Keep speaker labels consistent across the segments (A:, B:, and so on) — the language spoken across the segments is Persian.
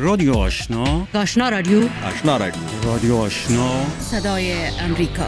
A: رادیو آشنا،
B: آشنا رادیو،
C: آشنا رادیو،
A: رادیو آشنا،
B: صدای امریکا.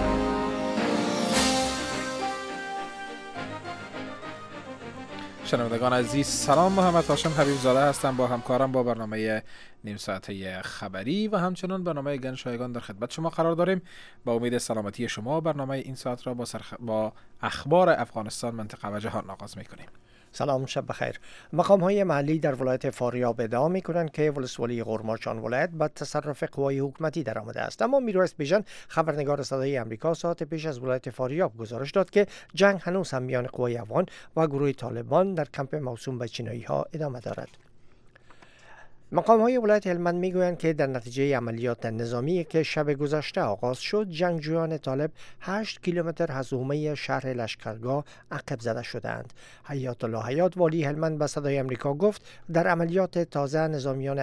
D: شنوندگان عزیز سلام، محمد هاشم حبیب زاده هستم با همکارم با برنامه نیم ساعته خبری و همچنان برنامه گنجشایگان در خدمت شما قرار داریم. با امید سلامتی شما برنامه این ساعت را با اخبار افغانستان، منطقه و جهان آغاز می‌کنیم.
E: سلام، شب بخیر. مقام‌های محلی در ولایت فاریاب ادعا می‌کنند که ولسوالی قرماچان ولایت به تصرف قوای حکومتی درآمده است. اما میرویس بیژن، خبرنگار صدای آمریکا، ساعت پیش از ولایت فاریاب گزارش داد که جنگ هنوز هم میان قوای افغان و گروه طالبان در کمپ موسوم به چینایی‌ها ادامه دارد. مقام‌های ولایت هلمند میگویند که در نتیجه عملیات نظامی که شب گذشته آغاز شد، جنگجویان طالب 8 کیلومتر از حومه شهر لشکرگاه عقب زده شدند. حیات الله حیات، والی هلمند، به صدای آمریکا گفت در عملیات تازه نظامیان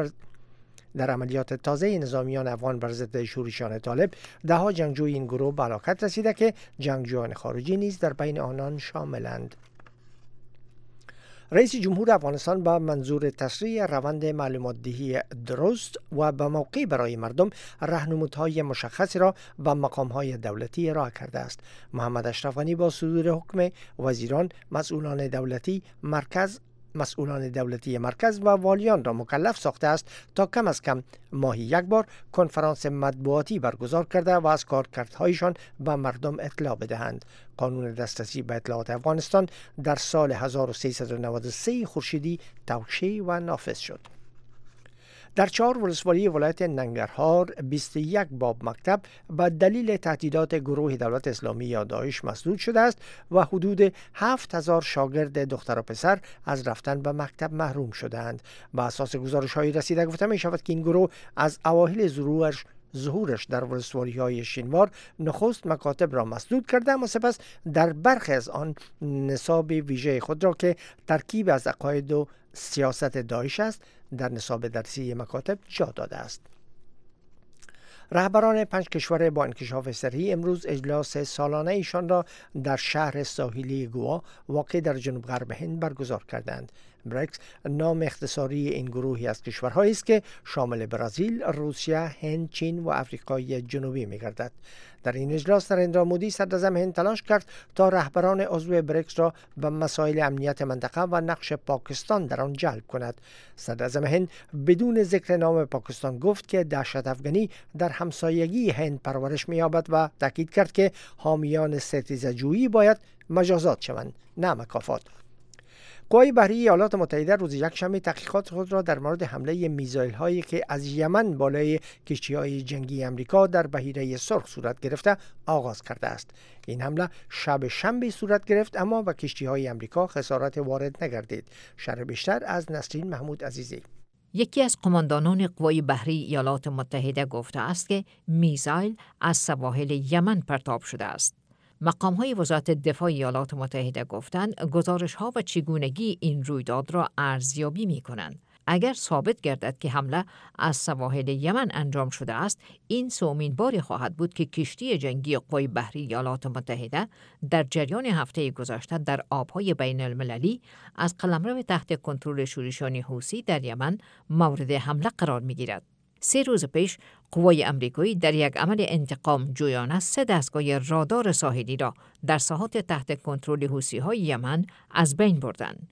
E: افغان بر ضد شورشیان طالب، 10 جنگجوی این گروه به هلاکت رسیده که جنگجویان خارجی نیز در بین آنان شاملند. رئیس جمهور افغانستان با منظور تسریع روند معلومات دهی درست و به موقع برای مردم راهنمودهای مشخصی را به مقام‌های دولتی ارائه کرده است. محمد اشرف غنی با صدور حکم وزیران، مسئولان دولتی مرکز و والیان را مکلف ساخته است تا کم از کم ماهی یک بار کنفرانس مطبوعاتی برگزار کرده و از کارکردهایشان به مردم اطلاع بدهند. قانون دسترسی به اطلاعات افغانستان در سال 1393 خورشیدی توشیح و نافذ شد. در 4 ولسوالی ولایت ننگرهار 21 باب مکتب به دلیل تهدیدات گروه دولت اسلامی یا داعش مسدود شده است و حدود 7000 شاگرد دختر و پسر از رفتن به مکتب محروم شدند. به اساس گزارش‌های رسیده گفته می شود که این گروه از اوایل ظهورش در ولسوالی‌های شینوار نخست مکاتب را مسدود کرده، اما سپس در برخی از آن نصاب ویژه خود را که ترکیب از عقاید و سیاست داعش است در نصاب درسی مکاتب جا داده است. رهبران 5 کشور با انکشاف سریع امروز اجلاس سالانه ایشان را در شهر ساحلی گوا واقع در جنوب غرب هند برگزار کردند. بریکس نام اختصاری این گروهی از کشورهایی است که شامل برزیل، روسیه، هند، چین و آفریقای جنوبی می‌گردد. در این اجلاس نریندرا مودی صدراعظم هند تلاش کرد تا رهبران عضو بریکس را به مسائل امنیت منطقه و نقش پاکستان در آن جلب کند. صدراعظم هند بدون ذکر نام پاکستان گفت که دهشت افغانی در همسایگی هند پرورش می‌یابد و تاکید کرد که حامیان ستیزه‌جویی باید مجازات شوند، نه مکافات. قوای بحری ایالات متحده روز یکشنبه تحقیقات خود را در مورد حمله میزایل هایی که از یمن بالای کشتی‌های جنگی امریکا در بحیره سرخ صورت گرفته آغاز کرده است. این حمله شب شنبه صورت گرفت اما به کشتی‌های امریکا خسارت وارد نگردید. شرح بیشتر از نسرین محمود عزیزی.
F: یکی از قماندانان قوای بحری ایالات متحده گفته است که میزایل از سواحل یمن پرتاب شده است. مقام‌های وزارت دفاع ایالات متحده گفتند گزارش‌ها و چگونگی این رویداد را ارزیابی می‌کنند. اگر ثابت گردد که حمله از سواحل یمن انجام شده است، این سومین باری خواهد بود که کشتی جنگی قوای بحری ایالات متحده در جریان هفته گذشته در آب‌های بین‌المللی از قلمرو تحت کنترل شورشیان حوثی در یمن مورد حمله قرار می‌گیرد. 3 روز پیش قوای امریکایی در یک عمل انتقام جویانه 3 دستگاه رادار ساحلی را در ساحات تحت کنترل حوثی‌های یمن از بین بردند.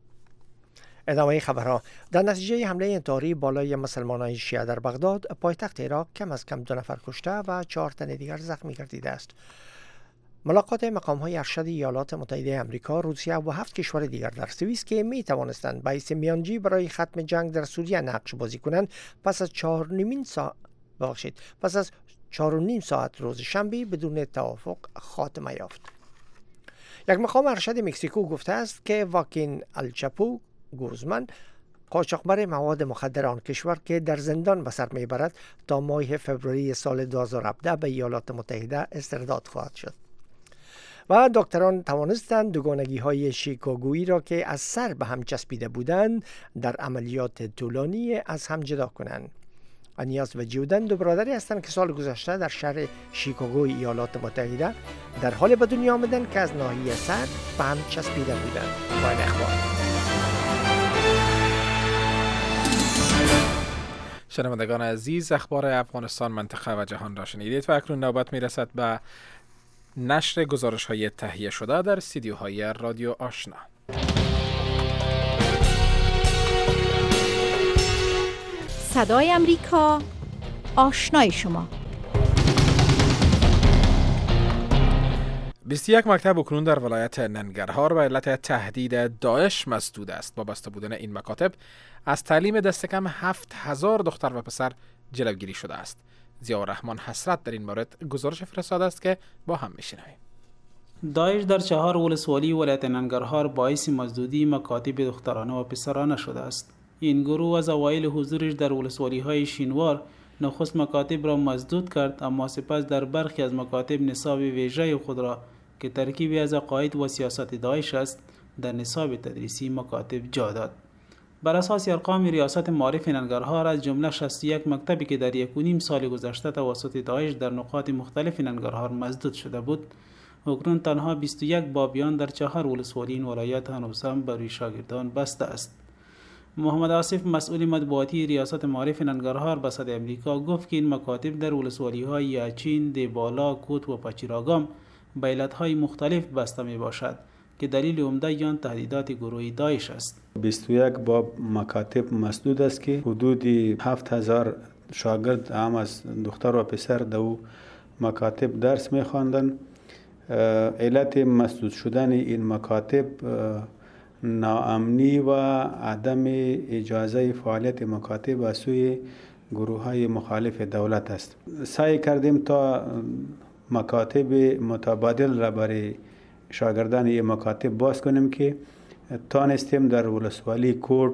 E: ادامه خبرها. در نتیجه حمله انتحاری بالای مسلمانان شیعه در بغداد، پایتخت عراق، کم از کم 2 نفر کشته و 4 تن دیگر زخمی گردیده است. ملاقات مقام‌های ارشد ایالات متحده آمریکا، روسیه و 7 کشور دیگر در سوئیس که می توانستند باعث میانجی برای ختم جنگ در سوریه نقش بازی کنند، پس از 4.5 ساعت روز شنبه بدون توافق خاتمه یافت. یک مقام ارشد مکزیکو گفته است که واکین الچاپو گوزمن، قاچاقبر مواد مخدر آن کشور که در زندان به سر میبرد، تا ماه فوریه سال 2017 به ایالات متحده استرداد خواهد شد. و دکتران توانستند دوگانگی‌های شیکاگویی را که از سر به هم چسبیده بودند در عملیات طولانی از هم جدا کنند. انیاس و جیودن 2 برادری هستند که سال گذشته در شهر شیکاگو ایالات متحده در حال به دنیا آمدند که از ناحیه سر به هم چسبیده بودند. با این اخبار
D: شنوندگان عزیز، اخبار افغانستان، منطقه و جهان را شنیدید و اکنون نوبت میرسد به نشر گزارش‌های تهیه شده در استودیوهای رادیو آشنا.
C: صدای امریکا، آشنای شما.
D: 21 مکتب اکنون در ولایت ننگرهار به علت تهدید داعش مسدود است. با بسته بودن این مکاتب از تعلیم دست کم 7000 دختر و پسر جلوگیری شده است. ضیاءالرحمن حسرت در این مورد گزارش فرستاده است که با هم میشنویم.
G: داعش در 4 ولسوالی ولایت ننگرهار باعث مسدودی مکاتب دخترانه و پسرانه شده است. این گروه از اوایل حضورش در ولسوالی‌های شینوار نخست مکاتب را مسدود کرد، اما سپس در برخی از مکاتب نصاب ویژه خود را که ترکیبی از عقاید و سیاست داعش است در نصاب تدریسی مکاتب جا داد. بر اساس ارقام ریاست معارف ننگرهار، از جمله 61 مکتبی که در 1.5 سال گذشته توسط داعش در نقاط مختلف ننگرهار مسدود شده بود، اکنون تنها 21 بابیان در 4 ولسوالی این ولایت هنوز هم بر روی شاگردان بسته است. محمد آصف، مسئول مطبوعاتی ریاست معارف ننگرهار، به صدای امریکا گفت که این مکاتب در ولسوالی‌های یاچین، دیبالا، کوت و پچیراگام به علت‌های مختلف بسته میباشد که دلیل عمده آن تهدیدات گروهی داعش است.
H: 21 باب مکاتب مسدود است که حدود 7000 شاگرد هم از دختر و پسر در مکاتب درس می‌خواندند. علت مسدود شدن این مکاتب ناامنی و عدم اجازه فعالیت مکاتب از سوی گروه‌های مخالف دولت است. سعی کردیم تا مکاتب متبادل را برای شاگردان این مکاتب باز کنیم که تانستیم در ولسوالی کوٹ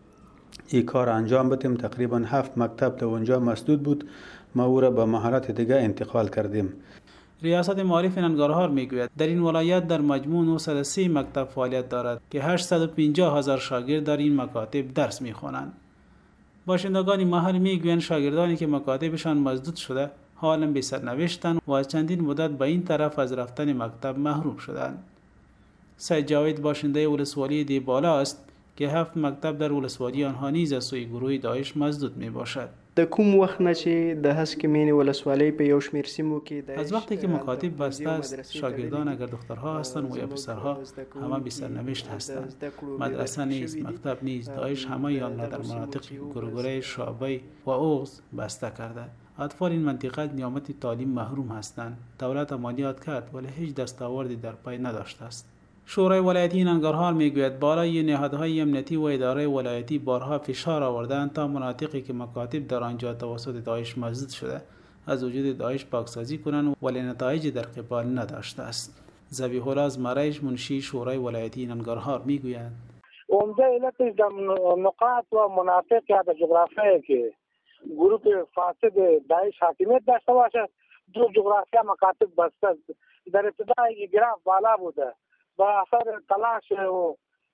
H: این کار انجام بدیم. تقریبا 7 مکتب در اونجا مسدود بود، ما او را به محلات دیگه انتقال کردیم.
G: ریاست معارف ننگرهار میگوید در این ولایت در مجموع 903 مکتب فعالیت دارد که 850,000 شاگرد در این مکاتب درس میخوانند. باشندگان محل میگویند شاگردانی که مکاتبشان مسدود شده حالا بی سرنوشتند و از چندین مدت به این طرف از رفتن مکتب محروم شدند. سید جاوید باشنده ولسوالی دیبالا است که 7 مکتب در ولسوالی آنها نیز از سوی گروه داعش مسدود می باشد.
I: د کوم وخت نه چې د هسکمین ولسوالی په یو شمیر سیمو کې
G: از وقتی که مکاتب بسته است، شاگردان اگر دخترها هستند و یا پسرها همه بی سرنوشت هستند. مدرسه نیست، مکتب نیست. داعش همه آن را در مناطق گرگره، شعبه و اوغز بسته کرده. اطفال این منطقه از نعمت تعلیم محروم هستند. دولت عملیات کرد ولی هیچ دستاوردی در پای نداشته است. شورای ولایتی ننگرهار میگوید بالای نهادهای امنیتی و اداره ولایتی بارها فشار آوردند تا مناطقی که مکاتب در آنجا توسط داعش مسدود شده از وجود داعش پاکسازی کنند، ولی نتایجی در قبال نداشته است. ذبیح الله از مریش، منشی شورای ولایتی ننگرهار میگوید
J: عمده علت در نقاط و مناطق یا در جغرافیایی که گروه فاسد داعش حاکمیت داشته باشد، دو جغرافیا مکاتب بسته. در ابتدای گراف بالا بوده، با اثر تلاش و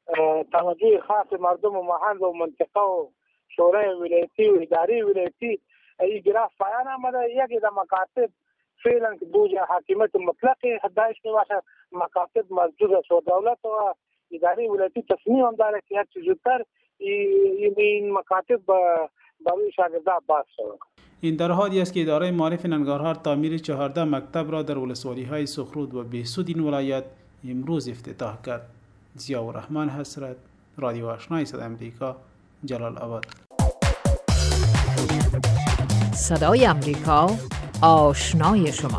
J: توجه خاص مردم و محل و منطقه و شورای ولایتی و اداره ولایتی این گراف پایان آمده. یکی در مکاتب فعلا که دو حاکمیت مطلق داعش می باشد، مکاتب مسدود است و دولت و اداره ولایتی تصمیم هم داره که هر چیز زودتر این مکاتب برای شاگردان باز شود.
G: این در حالی است که اداره معارف ننگرهار تعمیر 14 مکتب را در ولسوالی‌های سخرود و بهسود این ولایت امروز افتتاح کرد. ضیاءالرحمن حسرت، رادیو آشنای صدای امریکا، جلال آباد.
F: صدای امریکا، آشنای شما.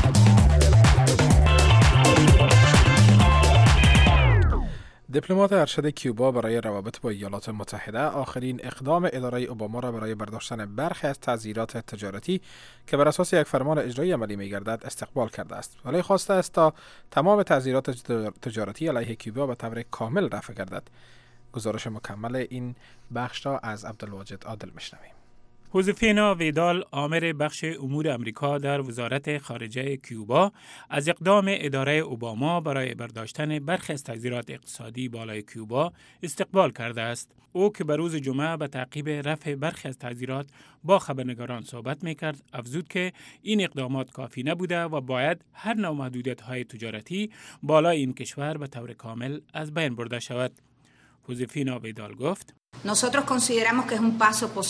D: دیپلمات ارشد کیوبا برای روابط با ایالات متحده آخرین اقدام اداره اوباما را برای برداشتن برخی از تعزیرات تجارتی که بر اساس یک فرمان اجرایی عملی می‌گردد استقبال کرده است، ولی خواسته است تا تمام تعزیرات تجارتی علیه کیوبا به طور کامل رفع گردد. گزارش مکمل این بخش را از عبدالواجد عادل میشنویم.
A: جوزفینا ویدال، آمر بخش امور امریکا در وزارت خارجه کیوبا، از اقدام اداره اوباما برای برداشتن برخی از تعزیرات اقتصادی بالای کیوبا استقبال کرده است. او که به روز جمعه به تعقیب رفع برخی از تعزیرات با خبرنگاران صحبت می‌کرد، افزود که این اقدامات کافی نبوده و باید هر نوع محدودیت‌های تجارتی بالای این کشور به طور کامل از بین برده شود. جوزفینا ویدال گفت: